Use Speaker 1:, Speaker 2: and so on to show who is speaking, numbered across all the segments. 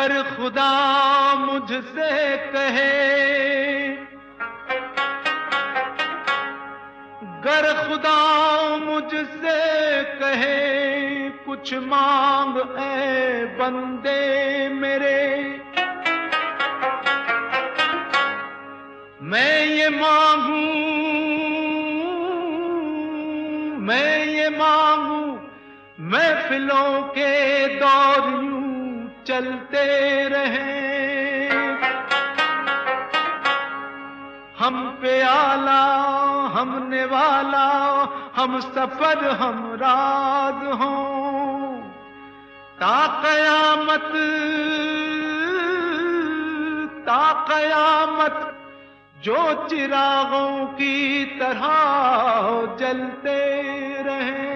Speaker 1: गर खुदा मुझसे कहे, गर खुदा मुझसे कहे कुछ मांग ऐ बंदे मेरे, मैं ये मांगू, मैं ये मांगू, महफिलों के दौर यूं चलते रहे, हम पे आला हम नेवाला, हम सफर हम राज हों, ता कयामत, ता कयामत जो चिरागों की तरह जलते रहे।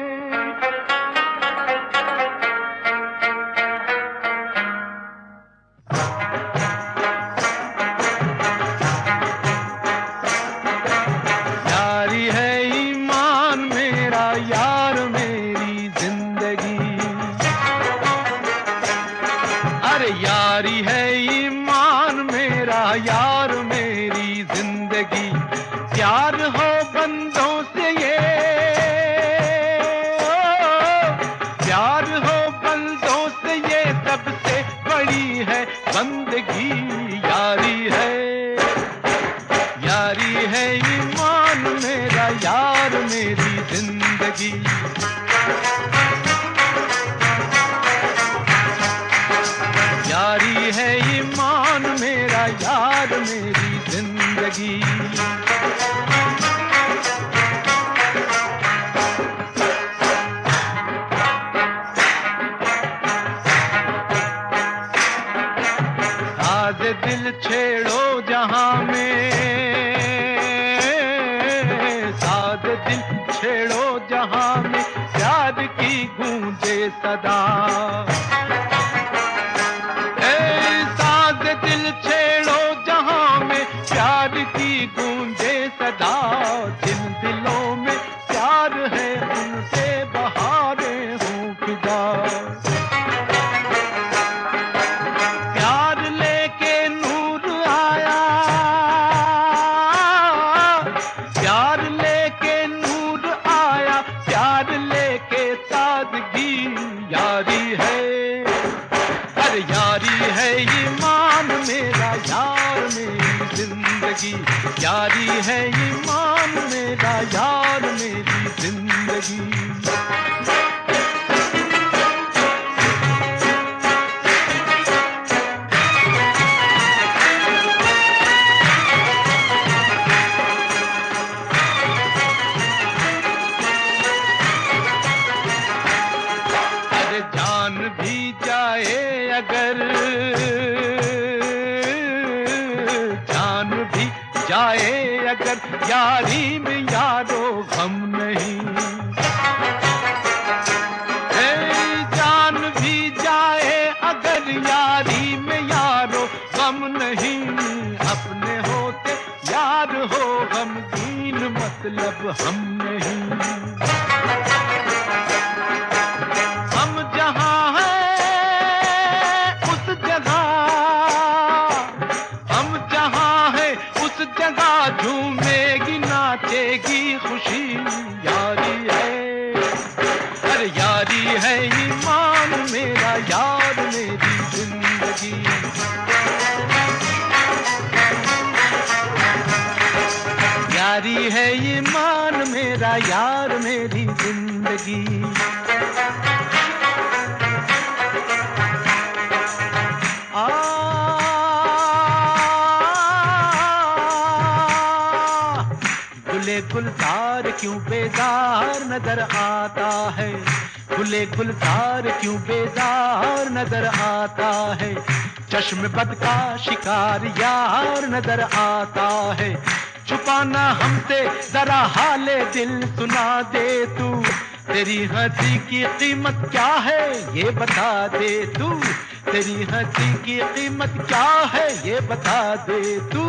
Speaker 1: यारी है ईमान मेरा यार मेरी जिंदगी, अरे यारी है ईमान मेरा यार मेरी जिंदगी, प्यार हो बंदों से ये, प्यार हो बंदों से ये सबसे बड़ी है बंदगी, यारी है, यारी है ईमान मेरा यार मेरी जिंदगी। यारी है ईमान मेरा यार मेरी जिंदगी। साज दिल छेड़ो जहां में, साज दिल छेड़ो जहां में, प्यार की गूंजे सदा, साज दिल छेड़ो जहां में, प्यार की गूंजे सदा, जिन दिलों में प्यार है उनसे बहारें हों फिदा, प्यार लेके नूर आया, प्यार लेके नूर आया, प्यार लेके ताजगी, यारी है, अरे यारी है ईमान मेरा यार मेरी जिंदगी, यारी है ईमान मेरा यार मेरी जिंदगी। अरे जान भी जाए अगर, जान भी जाए अगर, यारी में यारो गम नहीं, जान भी जाए अगर, यारी में यारो गम नहीं, अपने होते यार हो गमगीन मतलब हम नहीं, हम जहां हैं उस जगह, हम जहां हैं उस जगह झूमेगी नाचेगी खुशी, यारी है, अरे यारी है ईमान मेरा यार मेरी जिंदगी। यारी है ईमान मेरा यार मेरी जिंदगी। गुले गुलजार क्यों बेजार नजर आता है, गुले गुलजार क्यों बेजार नजर आता है, चश्म बद का शिकार यार नजर आता है, छुपाना हमसे जरा हाले दिल सुना दे तू, तेरी हंसी की कीमत क्या है ये बता दे तू, तेरी हंसी की कीमत क्या है ये बता दे तू।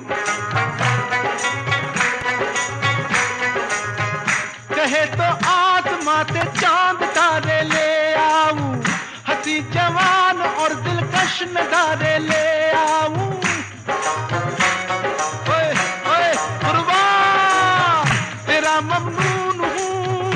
Speaker 1: कहे तो आसमां से चांद तारे ले आऊं, हंसी जवान और दिलकश जश्न गारे ले आऊं। ओए ओए गुरुआ तेरा ममनून हूँ,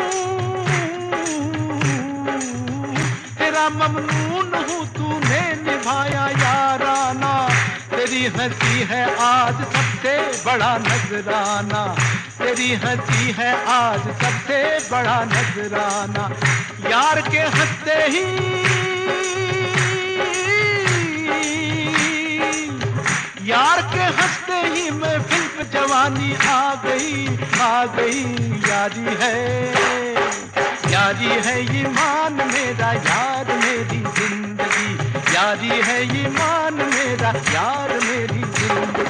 Speaker 1: तेरा ममनून हूँ, तूने निभाया याराना। तेरी हंसी है आज सबसे बड़ा नजराना, तेरी हंसी है आज सबसे बड़ा नजराना। यार के हंसते ही, यार के हंसते ही महफिल पे जवानी आ गई, आ गई। यारी है, यारी है ईमान मेरा, यार मेरी जिंदगी। यारी है ईमान मेरा, यार मेरी जिंदगी।